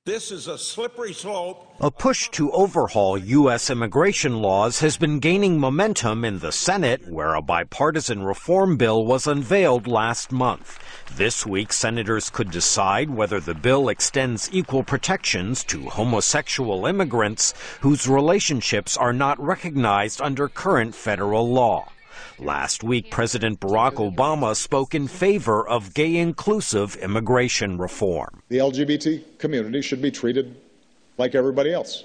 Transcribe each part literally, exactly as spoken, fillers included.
This is a slippery slope. A push to overhaul U S immigration laws has been gaining momentum in the Senate, where a bipartisan reform bill was unveiled last month. This week, senators could decide whether the bill extends equal protections to homosexual immigrants whose relationships are not recognized under current federal law. Last week, President Barack Obama spoke in favor of gay-inclusive immigration reform. The L G B T community should be treated like everybody else.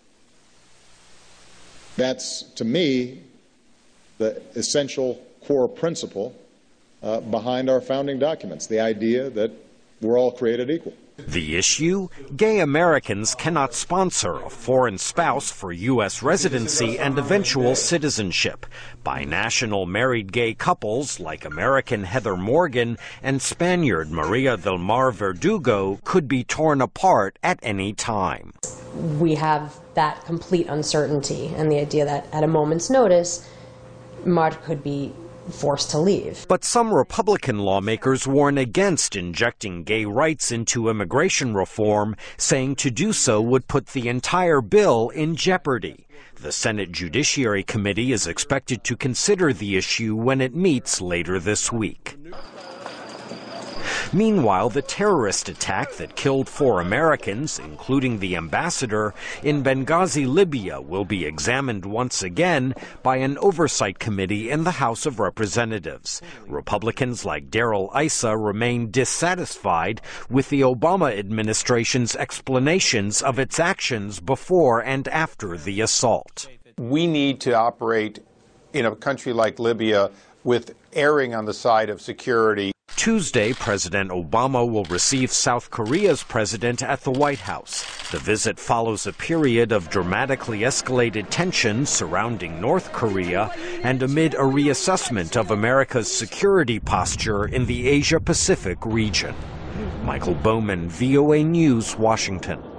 That's, to me, the essential core principle uh, behind our founding documents, the idea that we're all created equal. The issue? Gay Americans cannot sponsor a foreign spouse for U S residency and eventual citizenship. Binational married gay couples like American Heather Morgan and Spaniard Maria del Mar Verdugo could be torn apart at any time. We have that complete uncertainty and the idea that at a moment's notice, Mar could be forced to leave. But some Republican lawmakers warn against injecting gay rights into immigration reform, saying to do so would put the entire bill in jeopardy. The Senate Judiciary Committee is expected to consider the issue when it meets later this week. Meanwhile, the terrorist attack that killed four Americans, including the ambassador, in Benghazi, Libya, will be examined once again by an oversight committee in the House of Representatives. Republicans like Darrell Issa remain dissatisfied with the Obama administration's explanations of its actions before and after the assault. We need to operate in a country like Libya with erring on the side of security. Tuesday, President Obama will receive South Korea's president at the White House. The visit follows a period of dramatically escalated tensions surrounding North Korea and amid a reassessment of America's security posture in the Asia-Pacific region. Michael Bowman, V O A News, Washington.